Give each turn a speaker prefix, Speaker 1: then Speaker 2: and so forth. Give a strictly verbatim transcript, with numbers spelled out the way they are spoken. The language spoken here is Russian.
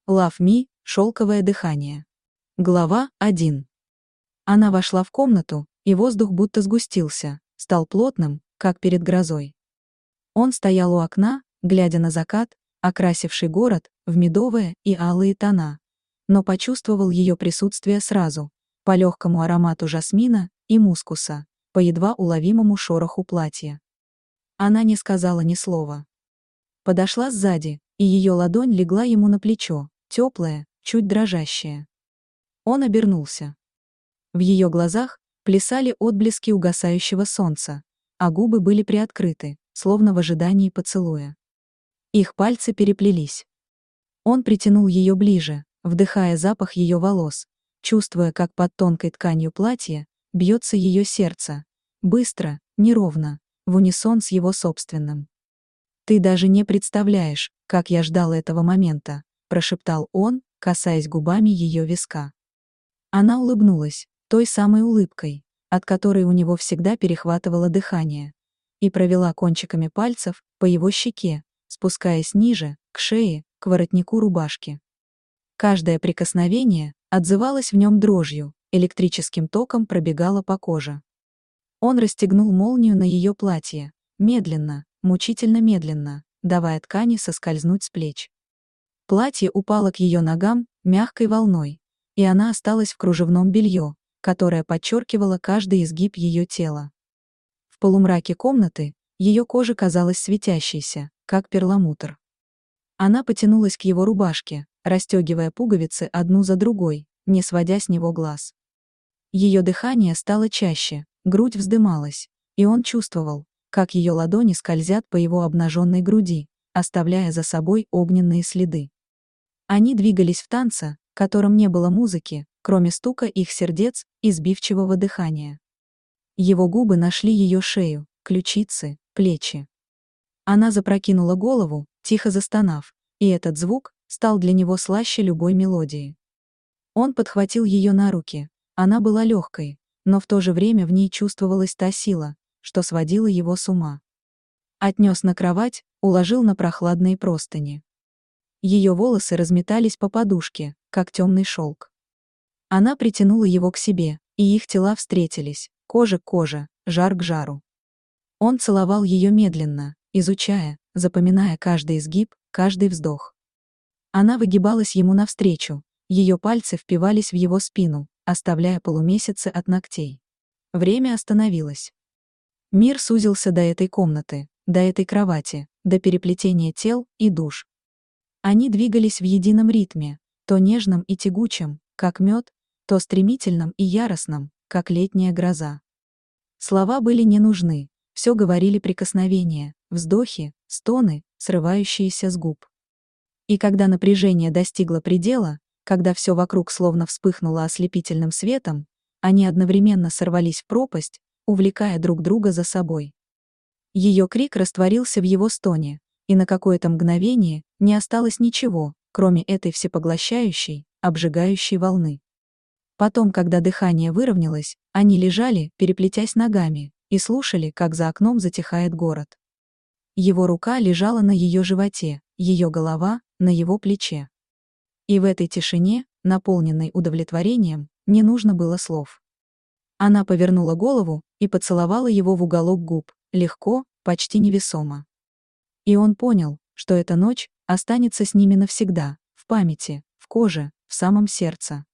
Speaker 1: Love Me, шелковое дыхание. Глава один. Она вошла в комнату, и воздух будто сгустился, стал плотным, как перед грозой. Он стоял у окна, глядя на закат, окрасивший город в медовые и алые тона, но почувствовал ее присутствие сразу, по легкому аромату жасмина и мускуса, по едва уловимому шороху платья. Она не сказала ни слова. Подошла сзади, и ее ладонь легла ему на плечо, теплая, чуть дрожащая. Он обернулся. В ее глазах плясали отблески угасающего солнца, а губы были приоткрыты, словно в ожидании поцелуя. Их пальцы переплелись. Он притянул ее ближе, вдыхая запах ее волос, чувствуя, как под тонкой тканью платья бьется ее сердце, быстро, неровно, в унисон с его собственным. «Ты даже не представляешь, как я ждал этого момента», — прошептал он, касаясь губами ее виска. Она улыбнулась, той самой улыбкой, от которой у него всегда перехватывало дыхание, и провела кончиками пальцев по его щеке, спускаясь ниже, к шее, к воротнику рубашки. Каждое прикосновение отзывалось в нем дрожью, электрическим током пробегало по коже. Он расстегнул молнию на ее платье, медленно, мучительно медленно, давая ткани соскользнуть с плеч. Платье упало к ее ногам мягкой волной, и она осталась в кружевном белье, которое подчеркивало каждый изгиб ее тела. В полумраке комнаты ее кожа казалась светящейся, как перламутр. Она потянулась к его рубашке, расстегивая пуговицы одну за другой, не сводя с него глаз. Ее дыхание стало чаще, грудь вздымалась, и он чувствовал, как ее ладони скользят по его обнаженной груди, оставляя за собой огненные следы. Они двигались в танце, в котором не было музыки, кроме стука их сердец и сбивчивого дыхания. Его губы нашли ее шею, ключицы, плечи. Она запрокинула голову, тихо застонав, и этот звук стал для него слаще любой мелодии. Он подхватил ее на руки. Она была легкой, но в то же время в ней чувствовалась та сила, что сводила его с ума. Отнес на кровать, уложил на прохладные простыни. Ее волосы разметались по подушке, как темный шелк. Она притянула его к себе, и их тела встретились, кожа к коже, жар к жару. Он целовал ее медленно, изучая, запоминая каждый изгиб, каждый вздох. Она выгибалась ему навстречу, ее пальцы впивались в его спину, оставляя полумесяцы от ногтей. Время остановилось. Мир сузился до этой комнаты, до этой кровати, до переплетения тел и душ. Они двигались в едином ритме, то нежном и тягучем, как мед, то стремительным и яростным, как летняя гроза. Слова были не нужны, все говорили прикосновения, вздохи, стоны, срывающиеся с губ. И когда напряжение достигло предела, когда все вокруг словно вспыхнуло ослепительным светом, они одновременно сорвались в пропасть, увлекая друг друга за собой. Ее крик растворился в его стоне, и на какое-то мгновение не осталось ничего, кроме этой всепоглощающей, обжигающей волны. Потом, когда дыхание выровнялось, они лежали, переплетясь ногами, и слушали, как за окном затихает город. Его рука лежала на ее животе, ее голова — на его плече. И в этой тишине, наполненной удовлетворением, не нужно было слов. Она повернула голову и поцеловала его в уголок губ, легко, почти невесомо. И он понял, что эта ночь останется с ними навсегда, в памяти, в коже, в самом сердце.